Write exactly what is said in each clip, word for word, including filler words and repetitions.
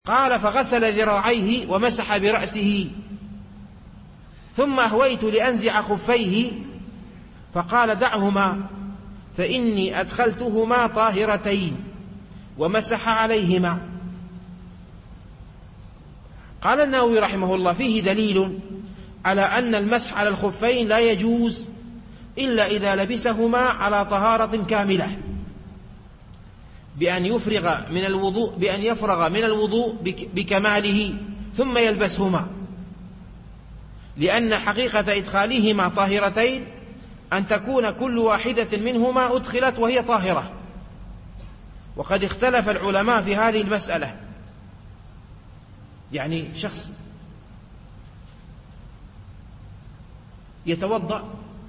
قال: فغسل ذراعيه ومسح برأسه، ثم أهويت لأنزع خفيه فقال: دعهما فإني أدخلتهما طاهرتين، ومسح عليهما. قال النووي رحمه الله: فيه دليل على أن المسح على الخفين لا يجوز إلا إذا لبسهما على طهارة كاملة، بأن يفرغ من الوضوء بأن يفرغ من الوضوء بكماله ثم يلبسهما، لأن حقيقة إدخالهما طاهرتين أن تكون كل واحدة منهما أدخلت وهي طاهرة. وقد اختلف العلماء في هذه المسألة. يعني شخص يتوضأ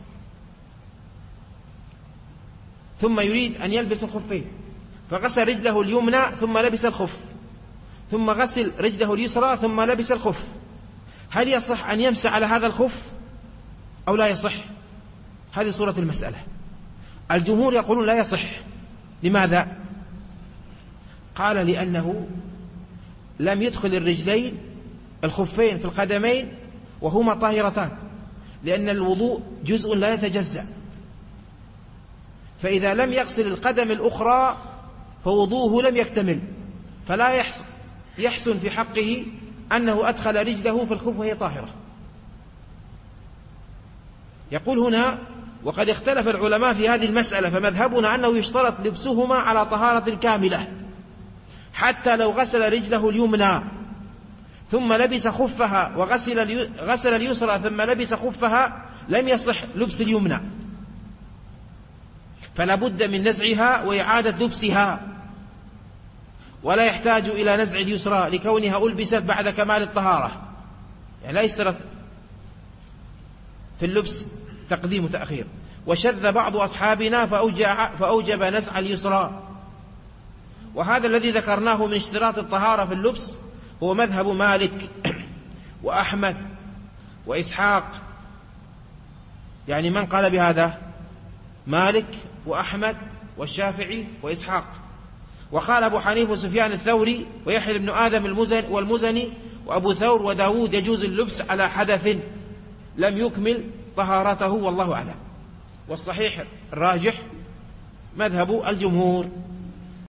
ثم يريد أن يلبس الخفين، فغسل رجله اليمنى ثم لبس الخف، ثم غسل رجله اليسرى ثم لبس الخف، هل يصح أن يمسح على هذا الخف أو لا يصح؟ هذه صورة المسألة. الجمهور يقولون لا يصح. لماذا؟ قال: لأنه لم يدخل الرجلين الخفين في القدمين وهما طاهرتان، لأن الوضوء جزء لا يتجزأ، فإذا لم يغسل القدم الأخرى فوضوءه لم يكتمل، فلا يحسن في حقه أنه أدخل رجله في الخف وهي طاهرة. يقول هنا: وقد اختلف العلماء في هذه المسألة، فمذهبنا أنه يشترط لبسهما على طهارة كاملة، حتى لو غسل رجله اليمنى ثم لبس خفها وغسل غسل اليسرى ثم لبس خفها لم يصح لبس اليمنى، فلا بد من نزعها وإعادة لبسها، ولا يحتاج إلى نزع اليسرى لكونها ألبست بعد كمال الطهارة. يعني لا يشترط في اللبس تقديم وتأخير. وشذ بعض أصحابنا فأوجب نزع اليسرى، وهذا الذي ذكرناه من اشتراط الطهارة في اللبس هو مذهب مالك وأحمد وإسحاق. يعني من قال بهذا؟ مالك وأحمد والشافعي وإسحاق. وقال أبو حنيفة وسفيان الثوري ويحيى بن آدم المزني والمزني وأبو ثور وداود يجوز اللبس على حدث لم يكمل طهارته، والله أعلم. والصحيح الراجح مذهب الجمهور.